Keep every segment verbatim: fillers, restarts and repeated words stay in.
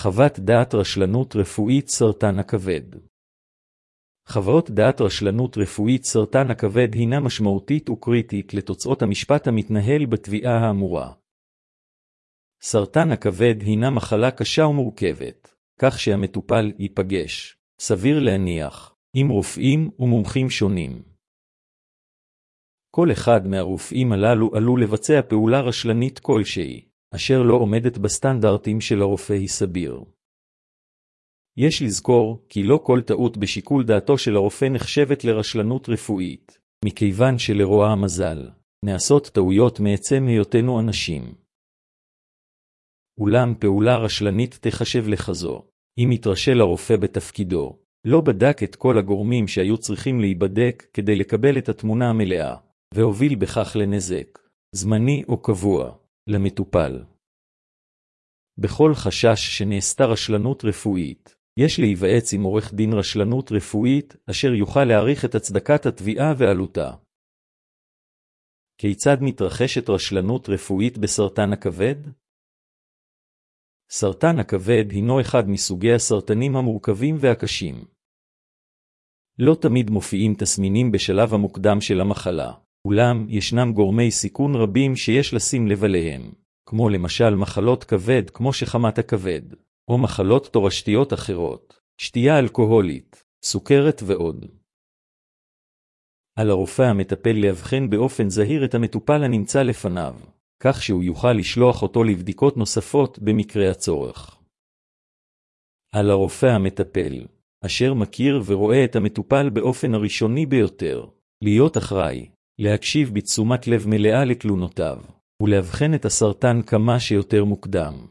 חוות דעת רשלנות רפואית סרטן הכבד. חוות דעת רשלנות רפואית סרטן הכבד הינה משמעותית וקריטית לתוצאות המשפט המתנהל בתביעה האמורה. סרטן הכבד הינה מחלה קשה ומורכבת, כך שהמטופל ייפגש, סביר להניח, עם רופאים ומומחים שונים. כל אחד מהרופאים הללו עלול לבצע פעולה רשלנית כלשהי, אשר לא עומדת בסטנדרטים של הרופא הסביר. יש לזכור כי לא כל טעות בשיקול דעתו של הרופא נחשבת לרשלנות רפואית, מכיוון שלרוע המזל, נעשות טעויות מעצם היותנו אנשים. אולם פעולה רשלנית תחשב לכזו, אם יתרשל הרופא בתפקידו, לא בדק את כל הגורמים שהיו צריכים להיבדק כדי לקבל את התמונה המלאה, והוביל בכך לנזק, זמני או קבוע, למטופל. בכל חשש שנעשתה רשלנות רפואית, יש להיוועץ עם עורך דין רשלנות רפואית, אשר יוכל להעריך את הצדקת התביעה ועלותה. כיצד מתרחשת רשלנות רפואית בסרטן הכבד? סרטן הכבד הינו אחד מסוגי הסרטנים המורכבים והקשים. לא תמיד מופיעים תסמינים בשלב המוקדם של המחלה, אולם ישנם גורמי סיכון רבים שיש לשים לב אליהם, כמו למשל מחלות כבד כמו שחמת הכבד, או מחלות תורשתיות אחרות, שתייה אלכוהולית, סוכרת ועוד. על הרופא המטפל להבחן באופן זהיר את המטופל הנמצא לפניו, כך שהוא יוכל לשלוח אותו לבדיקות נוספות במקרה הצורך. על הרופא המטפל, אשר מכיר ורואה את המטופל באופן הראשוני ביותר, להיות אחראי, להקשיב בתשומת לב מלאה לתלונותיו, ולהבחן את הסרטן כמה שיותר מוקדם.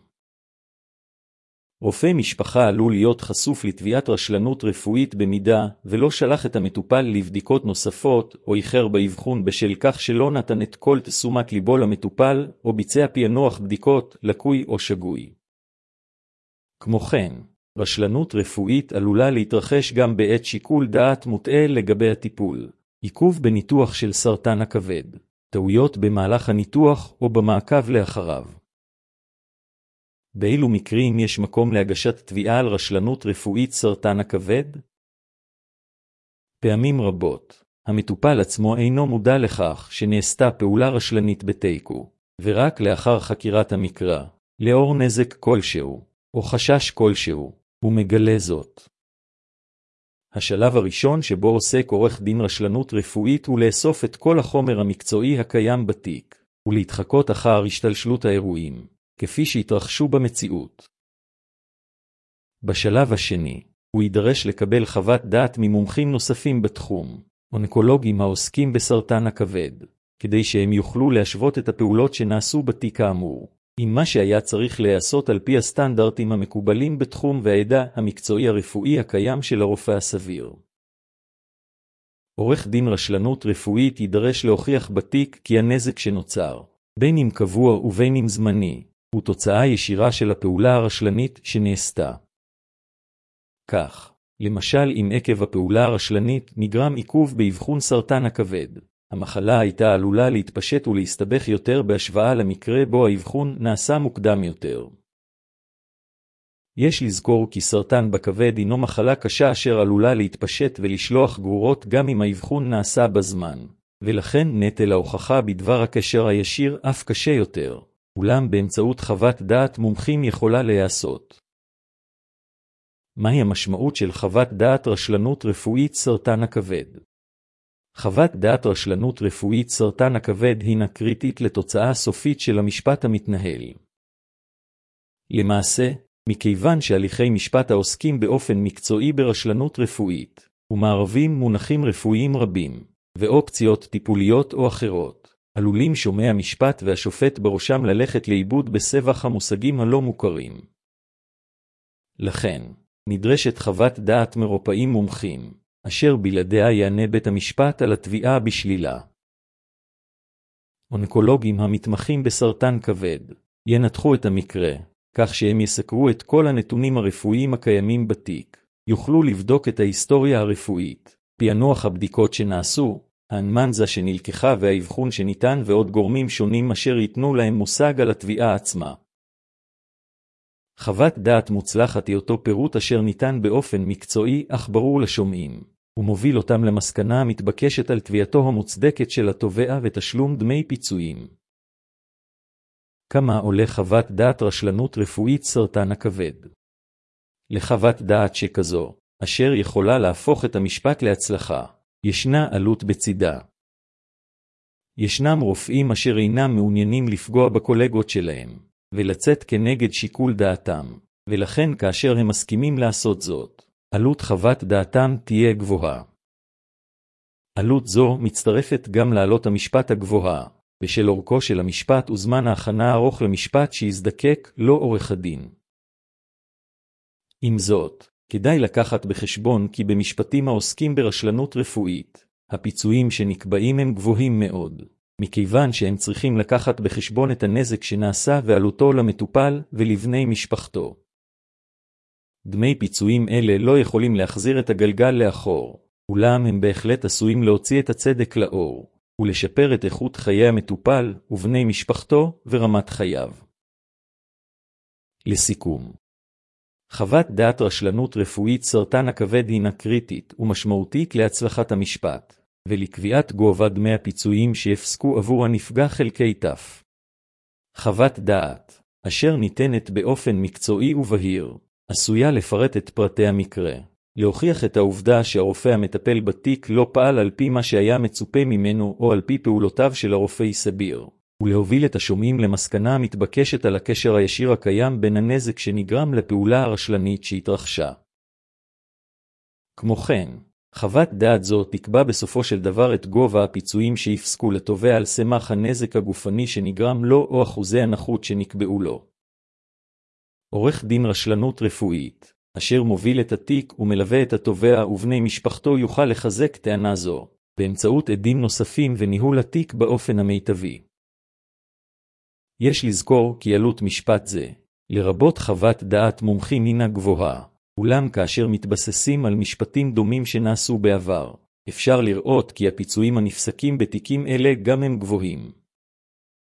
רופא משפחה עלול להיות חשוף לתביעת רשלנות רפואית במידה ולא שלח את המטופל לבדיקות נוספות או איחר באבחון בשל כך שלא נתן את כל תשומת ליבו למטופל או ביצע פענוח בדיקות לקוי או שגוי. כמו כן, רשלנות רפואית עלולה להתרחש גם בעת שיקול דעת מוטעה לגבי הטיפול, עיכוב בניתוח של סרטן הכבד, טעויות במהלך הניתוח או במעקב לאחריו. באילו מקרים יש מקום להגשת תביעה על רשלנות רפואית סרטן הכבד? פעמים רבות, המטופל עצמו אינו מודע לכך שנעשתה פעולה רשלנית בתיקו, ורק לאחר חקירת המקרה, לאור נזק כלשהו, או חשש כלשהו, הוא מגלה זאת. השלב הראשון שבו עוסק עורך דין רשלנות רפואית הוא לאסוף את כל החומר המקצועי הקיים בתיק, ולהתחקות אחר השתלשלות האירועים, כפי שהתרחשו במציאות. בשלב השני, הוא יידרש לקבל חוות דעת ממומחים נוספים בתחום, אונקולוגים העוסקים בסרטן הכבד, כדי שהם יוכלו להשוות את הפעולות שנעשו בתיק האמור, עם מה שהיה צריך להיעשות על פי הסטנדרטים המקובלים בתחום והידע המקצועי הרפואי הקיים של הרופא הסביר. עורך דין רשלנות רפואית יידרש להוכיח בתיק כי הנזק שנוצר, בין אם קבוע ובין אם זמני, הוא תוצאה ישירה של הפעולה הרשלנית שנעשתה. כך, למשל אם עקב הפעולה הרשלנית נגרם עיכוב באבחון סרטן הכבד, המחלה הייתה עלולה להתפשט ולהסתבך יותר בהשוואה למקרה בו האבחון נעשה מוקדם יותר. יש לזכור כי סרטן בכבד הינו מחלה קשה אשר עלולה להתפשט ולשלוח גרורות גם אם האבחון נעשה בזמן, ולכן נטל ההוכחה בדבר הקשר הישיר אף קשה יותר, אולם באמצעות חוות דעת מומחים יכולה להיעשות. מהי המשמעות של חוות דעת רשלנות רפואית סרטן הכבד? חוות דעת רשלנות רפואית סרטן הכבד הינה קריטית לתוצאה הסופית של המשפט המתנהל. למעשה, מכיוון שהליכי משפט העוסקים באופן מקצועי ברשלנות רפואית, ומערבים מונחים רפואיים רבים, ואופציות טיפוליות או אחרות, עלולים שומעי המשפט והשופט בראשם ללכת לאיבוד בסבך המושגים הלא מוכרים. לכן, נדרשת חוות דעת מרופאים מומחים, אשר בלעדיה יענה בית המשפט על התביעה בשלילה. אונקולוגים המתמחים בסרטן כבד ינתחו את המקרה, כך שהם יסקרו את כל הנתונים הרפואיים הקיימים בתיק, יוכלו לבדוק את ההיסטוריה הרפואית, פענוח הבדיקות שנעשו, האנמנזה שנלקחה והאבחון שניתן ועוד גורמים שונים אשר ייתנו להם מושג על התביעה עצמה. חוות דעת מוצלחת היא אותו פירוט אשר ניתן באופן מקצועי אך ברור לשומעים, ומוביל אותם למסקנה המתבקשת על תביעתו המוצדקת של התובע ותשלום דמי פיצויים. כמה עולה חוות דעת רשלנות רפואית סרטן הכבד? לחוות דעת שכזו, אשר יכולה להפוך את המשפט להצלחה, ישנה עלות בצידה. ישנם רופאים אשר אינם מעוניינים לפגוע בקולגות שלהם, ולצאת כנגד שיקול דעתם, ולכן כאשר הם מסכימים לעשות זאת, עלות חוות דעתם תהיה גבוהה. עלות זו מצטרפת גם לעלות המשפט הגבוהה, בשל אורכו של המשפט וזמן ההכנה הארוך למשפט שיזדקק לא עורך הדין. עם זאת, כדאי לקחת בחשבון כי במשפטים העוסקים ברשלנות רפואית, הפיצויים שנקבעים הם גבוהים מאוד, מכיוון שהם צריכים לקחת בחשבון את הנזק שנעשה ועלותו למטופל ולבני משפחתו. דמי פיצויים אלה לא יכולים להחזיר את הגלגל לאחור, אולם הם בהחלט עשויים להוציא את הצדק לאור, ולשפר את איכות חיי המטופל ובני משפחתו ורמת חייו. לסיכום, חוות דעת רשלנות רפואית סרטן הכבד הינה קריטית ומשמעותית להצלחת המשפט, ולקביעת גובה דמי הפיצויים שיפסקו עבור הנפגע חלקי תף. חוות דעת, אשר ניתנת באופן מקצועי ובהיר, עשויה לפרט את פרטי המקרה, להוכיח את העובדה שהרופא המטפל בתיק לא פעל על פי מה שהיה מצופה ממנו או על פי פעולותיו של הרופא סביר, ולהוביל את השומעים למסקנה המתבקשת על הקשר הישיר הקיים בין הנזק שנגרם לפעולה הרשלנית שהתרחשה. כמו כן, חוות דעת זו תקבע בסופו של דבר את גובה הפיצויים שיפסקו לתובע על סמך הנזק הגופני שנגרם לו או אחוזי הנכות שנקבעו לו. עורך דין רשלנות רפואית, אשר מוביל את התיק ומלווה את התובע ובני משפחתו יוכל לחזק טענה זו, באמצעות עדים נוספים וניהול התיק באופן המיטבי. יש לזכור כי עלות משפט זה, לרבות חוות דעת מומחים הינה גבוהה, אולם כאשר מתבססים על משפטים דומים שנעשו בעבר, אפשר לראות כי הפיצויים הנפסקים בתיקים אלה גם הם גבוהים.